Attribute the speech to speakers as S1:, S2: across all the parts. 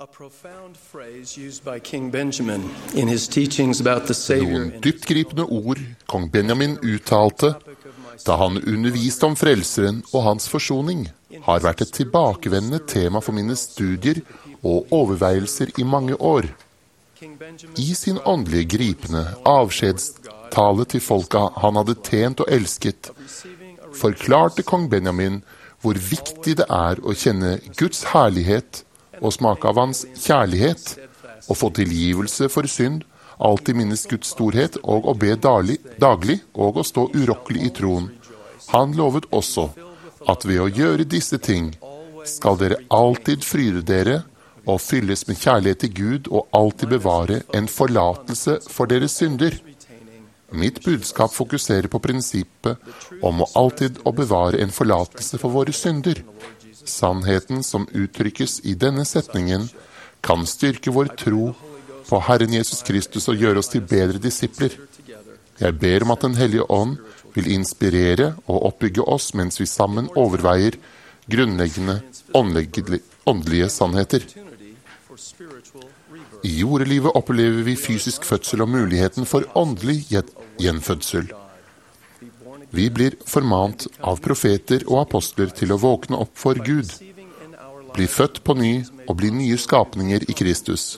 S1: Noen dyptgripende ord kong Benjamin uttalte da han underviste om frelseren og hans forsoning, har vært et tilbakevendende tema for mine studier og overveielser i mange år. I sin åndelige gripende avskjedstale til folka han hadde tjent og elsket, forklarte kong Benjamin hvor viktig det er å kjenne Guds herlighet og smake av hans kjærlighet, og få tilgivelse for synd, alltid minnes Guds storhet, og å be daglig, og å stå urokkelig i troen. Han lovet også at ved å gjøre disse ting, skal dere alltid fryde dere, og fylles med kjærlighet til Gud, og alltid bevare en forlatelse for deres synder. Mitt budskap fokuserer på prinsippet om å alltid å bevare en forlatelse for våre synder. Sannheten som uttrykkes i denne setningen kan styrke vår tro på Herren Jesus Kristus og gjøre oss til bedre disipler. Jeg ber om at Den hellige ånd vil inspirere og oppbygge oss mens vi sammen overveier grunnleggende åndelige sannheter. I jordelivet opplever vi fysisk fødsel og muligheten for åndelig gjenfødsel. Vi blir formant av profeter og apostler til å våkne opp for Gud, bli født på ny og bli nye skapninger i Kristus.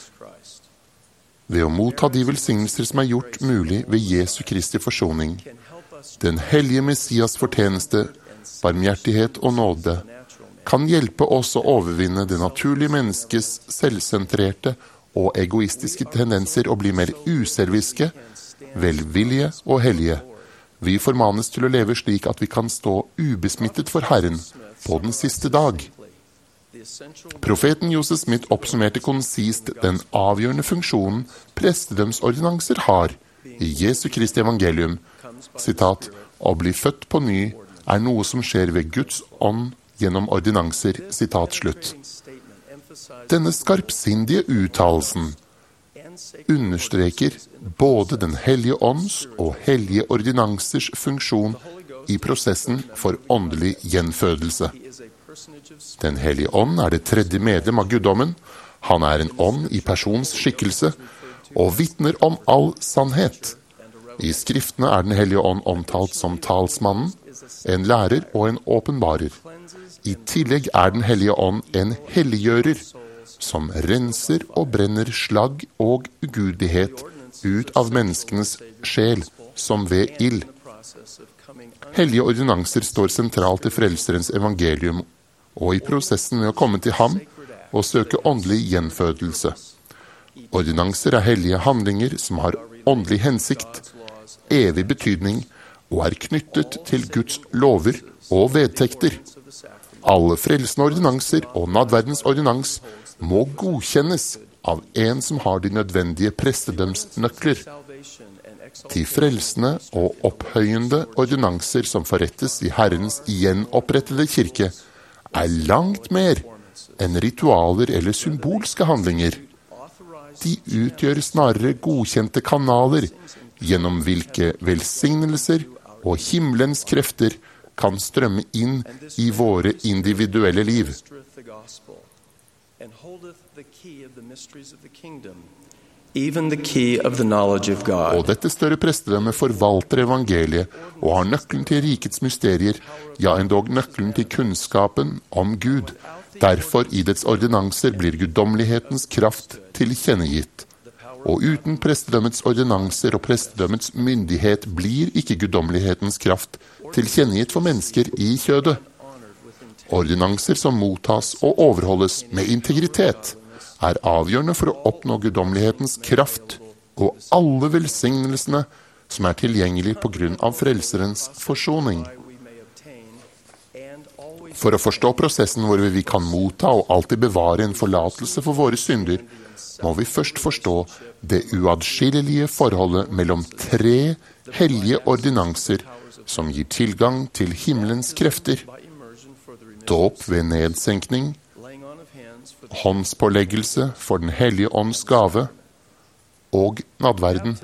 S1: Ved å motta de velsignelser som er gjort mulig ved Jesu Kristi forsoning, den hellige Messias fortjeneste, barmhjertighet og nåde, kan hjelpe oss å overvinne det naturlige menneskes selvsentrerte og egoistiske tendenser og bli mer uselviske, velvillige og hellige. Vi formanes til å leve slik at vi kan stå ubesmittet for Herren på den siste dag. Profeten Joseph Smith oppsummerte konsist den avgjørende funksjonen prestedømsordinanser har i Jesu Kristi evangelium. Sitat, å bli født på ny er noe som skjer ved Guds ånd gjennom ordinanser. Sitat slutt. Denne skarpsindige uttalelsen understreker både Den hellige ånds og hellige ordinansers funksjon i prosessen for åndelig gjenfødelse. Den hellige ånd er det tredje medlem av guddommen. Han er en ånd i persons skikkelse og vitner om all sannhet. I skriftene er Den hellige ånd omtalt som talsmannen, en lærer og en åpenbarer. I tillegg er Den hellige ånd en helliggjører, som renser og brenner slagg og ugudelighet ut av menneskenes sjel, som ved ild. Hellige ordinanser står sentralt i frelserens evangelium, og i prosessen med å komme til ham og søke åndelig gjenfødelse. Ordinanser er hellige handlinger som har åndelig hensikt, evig betydning og er knyttet til Guds lover og vedtekter. Alle frelsende ordinanser og nadverdens ordinans må godkjennes av en som har de nødvendige prestedømsnøkler. De frelsende og opphøyende ordinanser som forrettes i Herrens gjenopprettede kirke, er langt mer enn ritualer eller symbolske handlinger. De utgjør snarere godkjente kanaler, gjennom hvilke velsignelser og himmelens krefter kan strømme inn i våre individuelle liv. Og dette større prestedømmet forvalter evangeliet og har nøkkelen til rikets mysterier, ja endog nøkkelen til kunnskapen om Gud. Derfor i dets ordinanser blir guddommelighetens kraft tilkjennegitt. Og uten prestedømmets ordinanser og prestedømmets myndighet blir ikke guddommelighetens kraft tilkjennegitt for mennesker i kjødet. Ordinanser som mottas og overholdes med integritet, er avgjørende for å oppnå guddommelighetens kraft og alle velsignelsene som er tilgjengelig på grunn av frelserens forsoning. For å forstå prosessen hvor vi kan motta og alltid bevare en forlatelse for våre synder, må vi først forstå det uadskillelige forholdet mellom 3 hellige ordinanser som gir tilgang til himmelens krefter. Dåp ved nedsenkning, håndspåleggelse for Den hellige ånds gave og nadverden.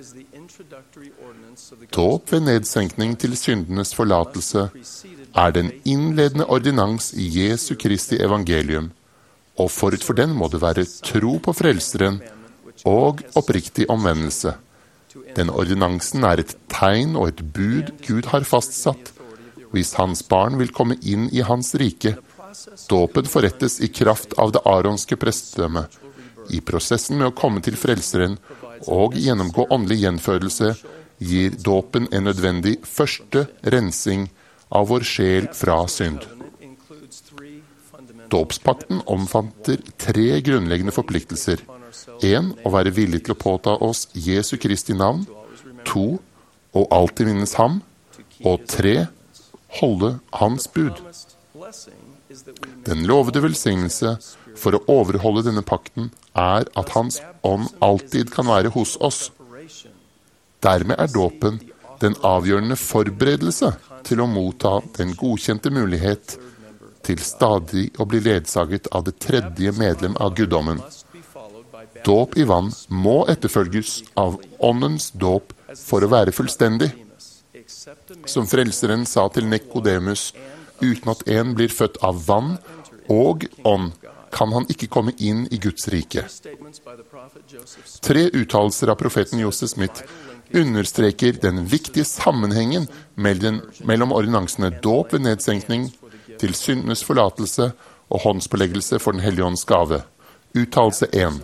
S1: Dåp ved nedsenkning til syndenes forlatelse er den innledende ordinans i Jesu Kristi evangelium, og forut for den må det være tro på frelseren og oppriktig omvendelse. Den ordinansen er et tegn og et bud Gud har fastsatt, hvis hans barn vil komme inn i hans rike. Dåpen forrettes i kraft av det aronske prestedømmet. I prosessen med å komme til frelseren og gjennomgå åndelig gjenfødelse gir dåpen en nødvendig første rensing av vår sjel fra synd. Dåpspakten omfatter 3 grunnleggende forpliktelser. 1. Å være villig til å påta oss Jesu Kristi navn. 2. Å alltid minnes ham. Og 3. Holde hans bud. Den lovede velsignelse for å overholde denne pakten er at hans ånd alltid kan være hos oss. Dermed er dåpen den avgjørende forberedelse til å motta den godkjente mulighet til stadig å bli ledsaget av det tredje medlem av guddommen. Dåp i vann må etterfølges av åndens dåp for å være fullstendig. Som frelseren sa til Nikodemus, uten at en blir født av vann og ånd, kan han ikke komme inn i Guds rike. 3 uttalelser av profeten Joseph Smith understreker den viktige sammenhengen mellom ordinansene dåp ved nedsenkning til syndenes forlatelse og håndspåleggelse for den hellige ånds gave. Uttalelse 1.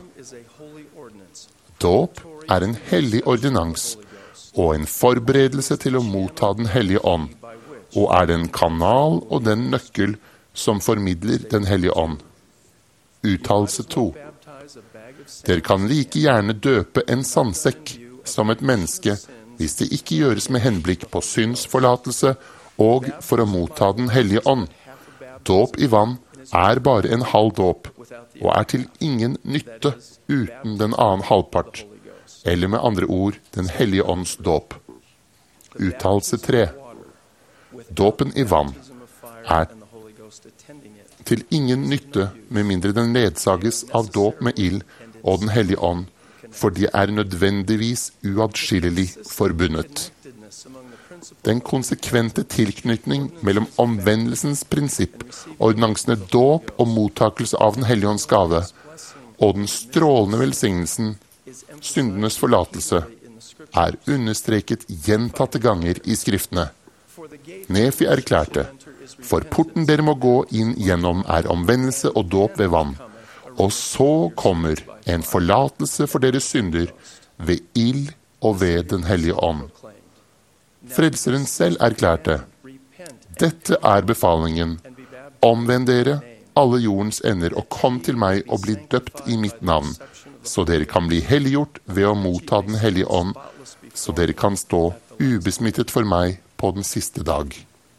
S1: Dåp er en hellig ordinans og en forberedelse til å motta den hellige ånd, og er den kanal og den nøkkel som formidler den hellige ånd. Uttalelse 2. Dere kan like gjerne døpe en sandsekk som et menneske hvis det ikke gjøres med henblikk på syndsforlatelse og for å motta den hellige ånd. Dåp i vann er bare en halv dåp, og er til ingen nytte uten den annen halvpart, eller med andre ord, den hellige ånds dåp. Uttalelse 3. Dåpen i vann er til ingen nytte med mindre den ledsages av dåp med ild og den hellige ånd, for de er nødvendigvis uatskillelig forbundet. Den konsekvente tilknytning mellom omvendelsens prinsipp, ordinansene dåp og mottakelse av den hellige ånds gave, og den strålende velsignelsen, syndenes forlatelse, er understreket gjentatte ganger i skriftene. Nefi erklærte, for porten dere må gå inn gjennom er omvendelse og dåp ved vann, og så kommer en forlatelse for deres synder ved ild og ved den hellige ånd. Frelseren selv erklærte, dette er befalingen, omvend dere, alle jordens ender, og kom til meg og bli døpt i mitt navn, så dere kan bli helliggjort ved å motta den hellige ånd, så dere kan stå ubesmittet for meg på den siste dag.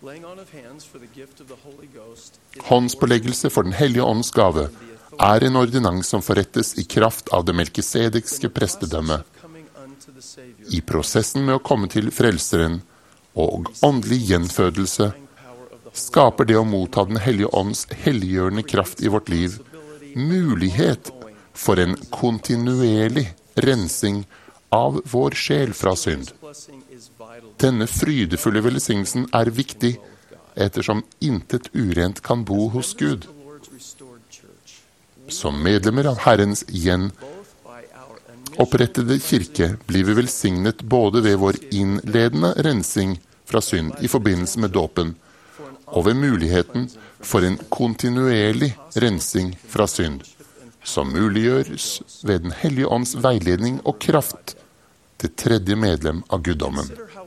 S1: Håndspåleggelse for den hellige ånds gave er en ordinans som forrettes i kraft av det melkisedekske prestedømmet. I prosessen med å komme til frelseren og åndelig gjenfødelse skaper det å motta den hellige ånds helliggjørende kraft i vårt liv mulighet for en kontinuerlig rensing av vår sjel fra synd. Denne frydefulle velsignelsen er viktig, ettersom intet urent kan bo hos Gud. Som medlemmer av Herrens opprettede kirke blir vi velsignet både ved vår innledende rensing fra synd i forbindelse med dåpen, og ved muligheten for en kontinuerlig rensing fra synd, som muliggjøres ved den hellige ånds veiledning og kraft, det tredje medlem av guddommen.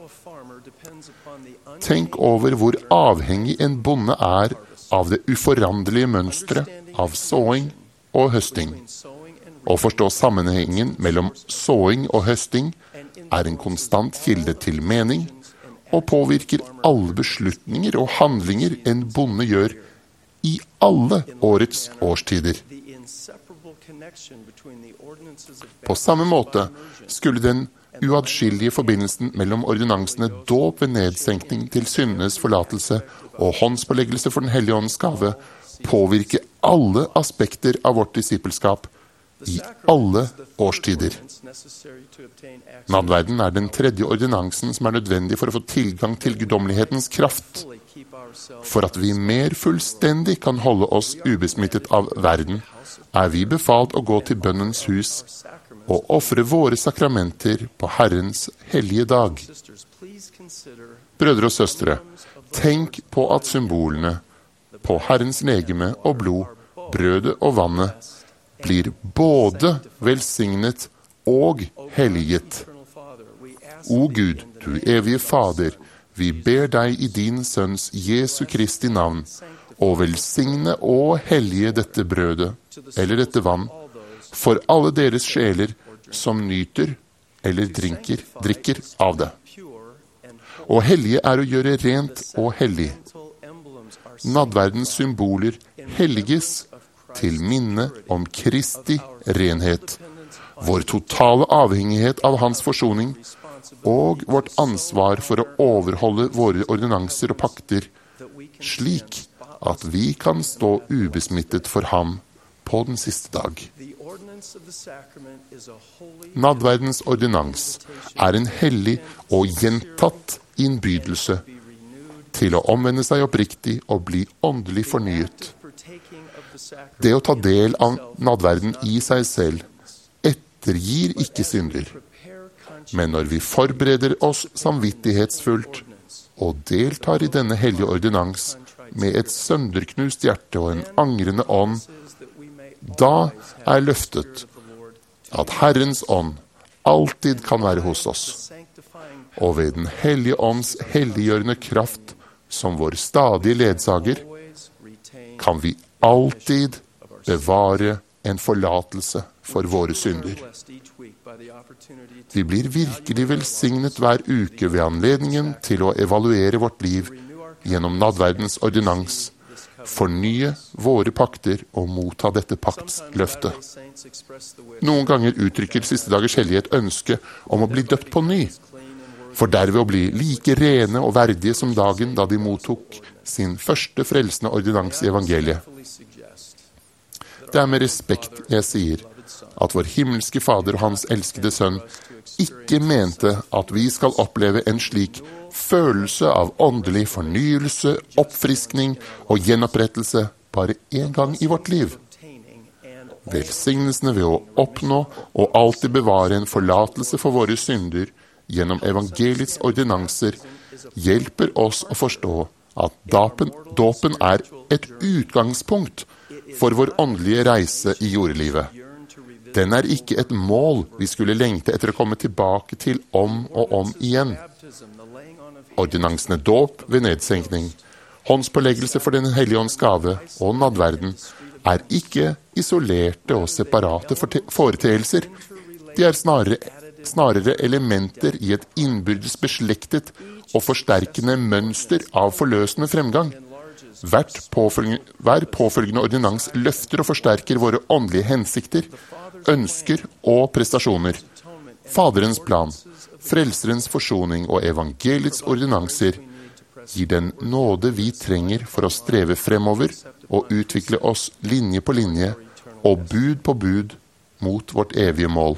S1: Tenk over hvor avhengig en bonde er av det uforanderlige mønstret av såing og høsting. Å forstå sammenhengen mellom såing og høsting er en konstant kilde til mening, og påvirker alle beslutninger og handlinger en bonde gjør i alle årets årstider. På samme måte skulle den uatskillige forbindelsen mellom ordinansene dåp ved nedsenkning til syndenes forlatelse og håndspåleggelse for den hellige ånds gave påvirke alle aspekter av vårt disippelskap, i alle årstider. Nadverden er den tredje ordinansen som er nødvendig for å få tilgang til guddommelighetens kraft. For at vi mer fullstendig kan holde oss ubesmittet av verden, er vi befalt å gå til bønnens hus og ofre våre sakramenter på Herrens hellige dag. Brødre og søstre, tenk på at symbolene på Herrens legeme og blod, brødet og vannet, blir både velsignet og helliget. O Gud, du evige Fader, vi ber deg i din Sønns Jesu Kristi navn, og velsigne og hellige dette brødet, eller dette vann, for alle deres sjeler som nyter eller drikker av det. Og hellige er å gjøre rent og hellig. Nadverdens symboler helliges til minne om Kristi renhet, vår totale avhengighet av hans forsoning, og vårt ansvar for å overholde våre ordinanser og pakter, slik at vi kan stå ubesmittet for ham på den siste dag. Nadverdens ordinans er en hellig og gjentatt innbydelse til å omvende seg oppriktig og bli åndelig fornyet. Det å ta del av nadverden i seg selv ettergir ikke synder. Men når vi forbereder oss samvittighetsfullt og deltar i denne hellige ordinans med et sønderknust hjerte og en angrende ånd, da er løftet at Herrens ånd alltid kan være hos oss. Og ved den hellige ånds helliggjørende kraft som vår stadige ledsager, kan vi alltid bevare en forlatelse for våre synder. Vi blir virkelig velsignet hver uke ved anledningen til å evaluere vårt liv gjennom nadverdens ordinans, fornye våre pakter og motta dette paktsløftet. Noen ganger uttrykker siste dagers hellige et ønske om å bli døpt på ny, for derved å bli like rene og verdige som dagen da de mottok sin første frelsende ordinans i evangeliet. Det er med respekt jeg sier at vår himmelske Fader og hans elskede Sønn ikke mente at vi skal oppleve en slik følelse av åndelig fornyelse, oppfriskning og gjenopprettelse bare en gang i vårt liv. Velsignelsene ved å oppnå og alltid bevare en forlatelse for våre synder gjennom evangeliets ordinanser hjelper oss å forstå at dåpen er et utgangspunkt for vår åndelige reise i jordelivet. Den er ikke et mål vi skulle lengte etter å komme tilbake til om og om igjen. Ordinansene dåp ved nedsenkning, håndspåleggelse for den hellige ånds gave og nadverden er ikke isolerte og separate foreteelser. De er snarere elementer i et innbyrdes beslektet og forsterkende mønster av forløsende fremgang. Hver påfølgende ordinans løfter og forsterker våre åndelige hensikter, ønsker og prestasjoner. Faderens plan, frelserens forsoning og evangeliets ordinanser gir den nåde vi trenger for å streve fremover og utvikle oss linje på linje og bud på bud mot vårt evige mål.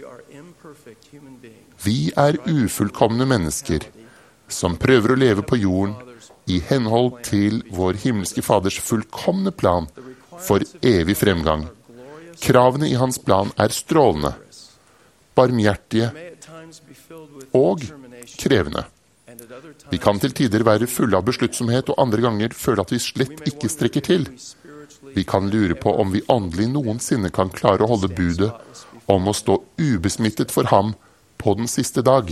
S1: Vi er ufullkomne mennesker som prøver å leve på jorden i henhold til vår himmelske Faders fullkomne plan for evig fremgang. Kravene i hans plan er strålende, barmhjertige og krevende. Vi kan til tider være fulle av besluttsomhet og andre ganger føle at vi slett ikke strekker til. Vi kan lure på om vi åndelig noensinne kan klare å holde budet om å stå ubesmittet for ham på den siste dag.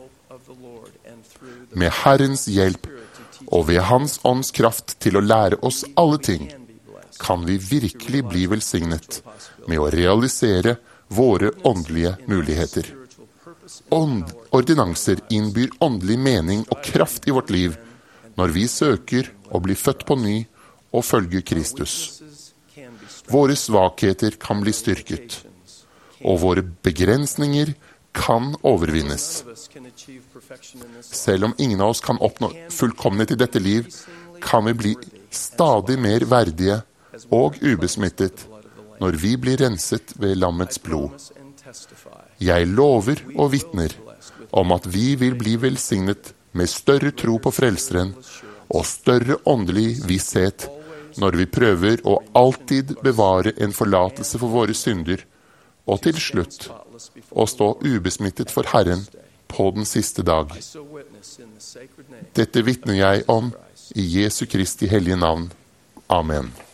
S1: Med Herrens hjelp og ved hans ånds kraft til å lære oss alle ting, kan vi virkelig bli velsignet med å realisere våre åndelige muligheter. Ordinanser innbyr åndelig mening og kraft i vårt liv når vi søker å bli født på ny og følge Kristus. Våre svakheter kan bli styrket, og våre begrensninger kan overvinnes. Selv om ingen av oss kan oppnå fullkommenhet i dette liv, kan vi bli stadig mer verdige og ubesmittet når vi blir renset ved lammets blod. Jeg lover og vitner om at vi vil bli velsignet med større tro på Frelseren og større åndelig visshet når vi prøver å alltid bevare en forlatelse for våre synder, og til slutt å stå ubesmittet for Herren på den siste dag. Dette vitner jeg om i Jesu Kristi hellige navn. Amen.